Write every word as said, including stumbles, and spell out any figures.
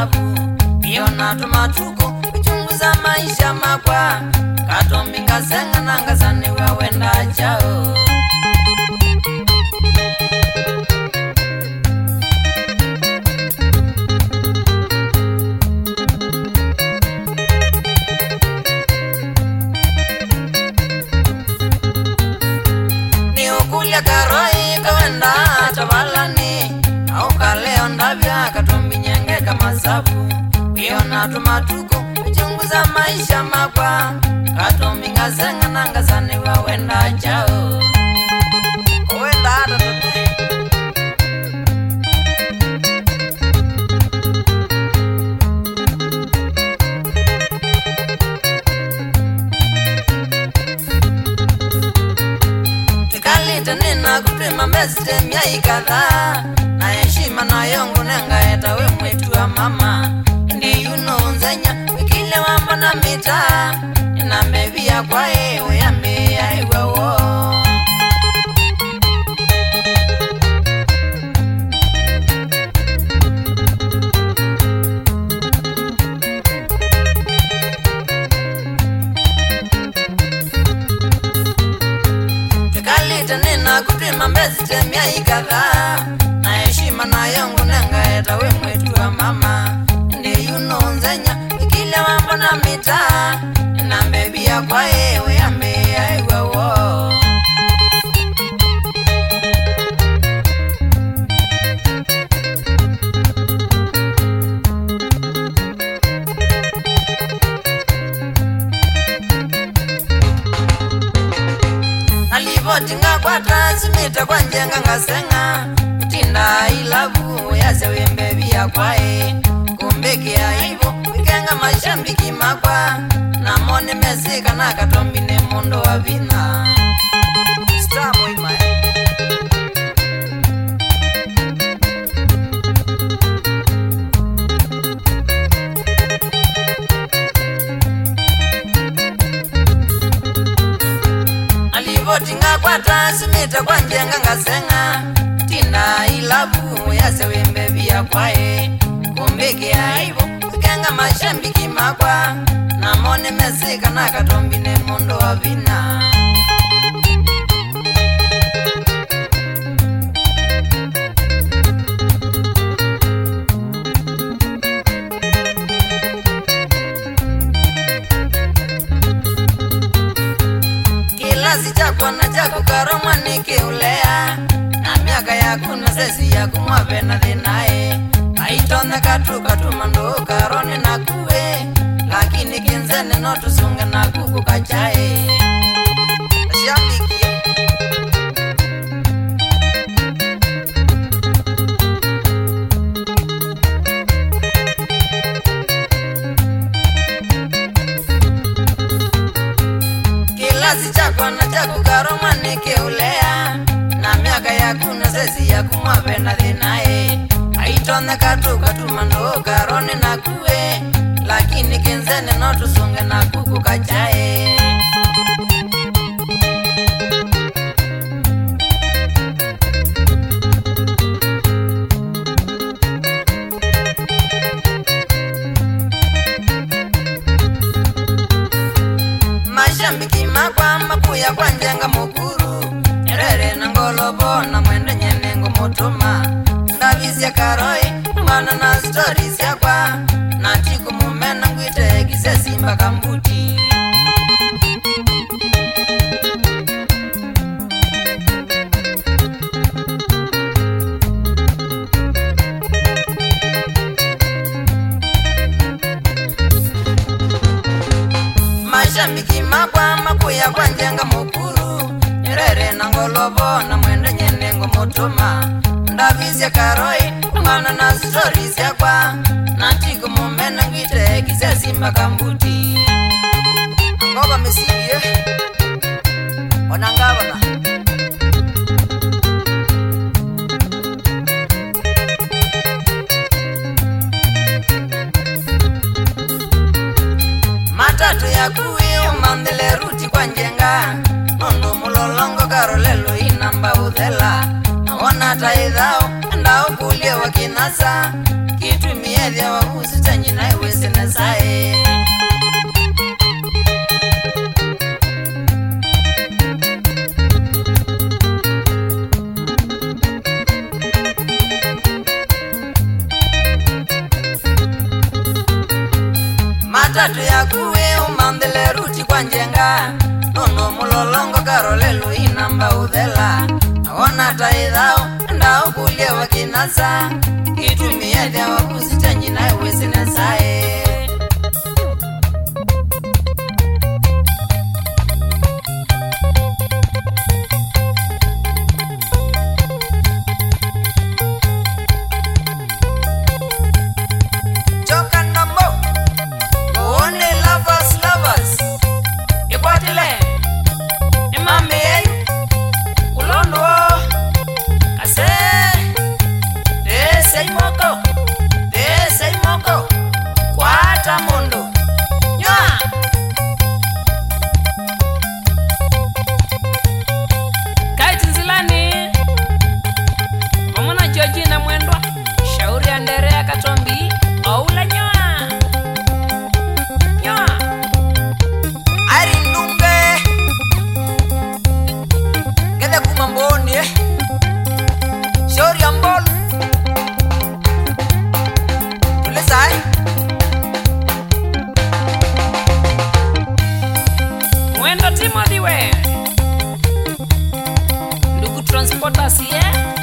masabu iona tumatuko kuchunguza maisha makwa katombi ngasenga nangasane wawenda chao ni ukulia karoi kawenda chavalani au kaleo ndavya katombi nyengeka masabu iona tumatuko kuchunguza maisha makwa katombi ngasenga nangasane wawenda chao wenda hata tote tikalita nina kutwima mbesite miai kadhaa na heshima na yongu nenga etawe mwetu wa mama ndi yuno unzenya wikile wamba na mita ina mbevia kwa ewe ya mbea iwa wo tikalita nina kutwima mbesite miai kadhaa na heshima na yongu nenga etawe mwetu wa mama ndi yuno unzenya wikile wamba na mita ina mbevia kwa ewe ya mbea iwa wo alivotinga kwa transmita kwa njenga ngasenga tinda ilavu yase wembevia kwae kumbekia hivo wikenga mashambiki makwa na mone mesika na katombi ne mundo wa vina stamo ima alivotinga kwa transmita kwa njenga ngasenga tinda ilavu yase wembevia kwae kumbekia hivo wikenga mashambiki makwa na mone mesika na katombi ne mundo wa vina kilasi chakwa na chako karomwa nikiulea na miaka yaku na sesi yaku mwavena thinae aitonde katuka tumando karoni na kuwe lakini kinzene no tusunge na kuku kachae shambiki kilasi chakwa na chako karoma nikiulea na miaka yaku na sesi yaku mwavena thinae aitonde katuka tumando karoni na kuwe lakini kinzene no tusunge na kuku kachae mashambiki makwa makuya kwa njenga mukuru nyerere na ngolobo na mwende nyenengo mutuma ndavizia karoi mwana na stories yakwa na tiku mumena ngwite kisesi mpaka mbuti mashambiki makwa makuya kwa njenga mukuru nyerere na ngolobo na mwende nyenengo mutuma ndavizia karoi mwana na stories yakwa na tiku mumena ngwite kisesi mpaka mbuti ngoba mesiye onangabana matatu ya kuwi umandele ruti kwa njenga nondo mulolongo karolelo inamba udhela naona taidhao ndao kulia wakinasa kitumie miedhya wakusita nyina iwesene sae matatu ya kuwe umandele ruti kwa njenga nono mulolongo karolelu inamba udhela awona taidhao ndao kulie wakinasa kitumia dhya wakusita nyina iwesine sae Timothy we ndugu transporters ye